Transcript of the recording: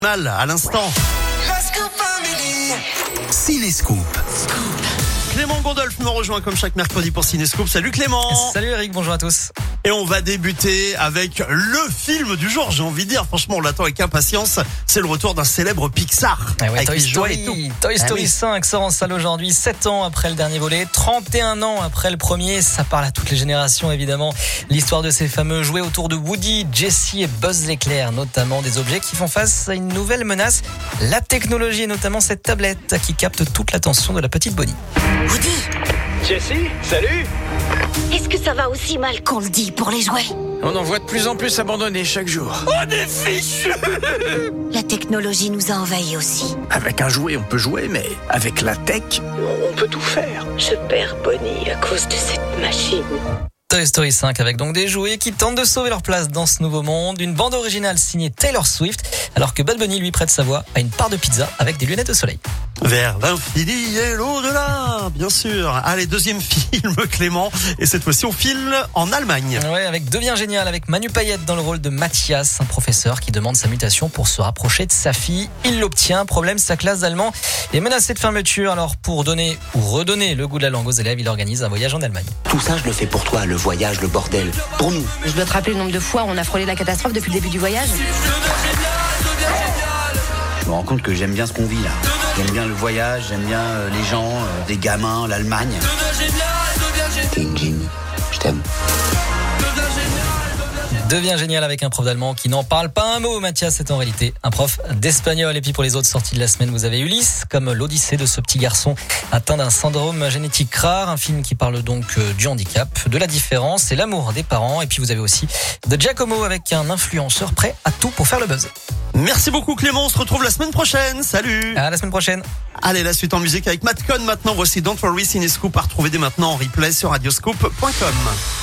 Mal à l'instant. Cinescoop. Clément Gondolf me rejoint comme chaque mercredi pour Cinescoop. Salut Clément. Salut Eric, bonjour à tous. Et on va débuter avec le film du jour, j'ai envie de dire. Franchement, on l'attend avec impatience. C'est le retour d'un célèbre Pixar. Ouais, avec Toy les jouets et Story, tout. Toy Story oui. 5 sort en salle aujourd'hui, 7 ans après le dernier volet, 31 ans après le premier. Ça parle à toutes les générations évidemment. L'histoire de ces fameux jouets autour de Woody, Jessie et Buzz l'éclair, notamment des objets qui font face à une nouvelle menace, la technologie et notamment cette tablette qui capte toute l'attention de la petite Bonnie. Woody, Jessie, salut! est-ce que ça va aussi mal qu'on le dit pour les jouets? On en voit de plus en plus abandonnés chaque jour. Oh, des fichus! La technologie nous a envahis aussi. Avec un jouet, on peut jouer, mais avec la tech, on peut tout faire. Je perds Bonnie à cause de cette machine. Toy Story 5 avec donc des jouets qui tentent de sauver leur place dans ce nouveau monde. Une bande originale signée Taylor Swift, alors que Bad Bunny lui prête sa voix à une part de pizza avec des lunettes de soleil. Vers l'infini et l'au-delà, bien sûr. Allez, deuxième film, Clément. Et cette fois-ci, on file en Allemagne. Ouais, avec Devient génial, avec Manu Payette dans le rôle de Mathias, un professeur qui demande sa mutation pour se rapprocher de sa fille. Il l'obtient. Problème, sa classe d'allemand est menacée de fermeture. Alors, pour donner ou redonner le goût de la langue aux élèves, il organise un voyage en Allemagne. Tout ça, je le fais pour toi, le voyage, le bordel. Pour nous. Je dois te rappeler le nombre de fois où on a frôlé la catastrophe depuis le début du voyage. Je me rends compte que j'aime bien ce qu'on vit là. J'aime bien le voyage, j'aime bien les gens, les gamins, l'Allemagne. T'es une génie. Je t'aime. Devient génial avec un prof d'allemand qui n'en parle pas un mot. Mathias est en réalité un prof d'espagnol. Et puis pour les autres sorties de la semaine, vous avez Ulysse, comme l'odyssée de ce petit garçon atteint d'un syndrome génétique rare. Un film qui parle donc du handicap, de la différence et l'amour des parents. Et puis vous avez aussi The Giacomo avec un influenceur prêt à tout pour faire le buzz. Merci beaucoup Clément, on se retrouve la semaine prochaine. Salut. À la semaine prochaine. Allez, la suite en musique avec Matt Cohn maintenant. Voici Don't Worry, Cinescoop à retrouver dès maintenant en replay sur radioscoop.com.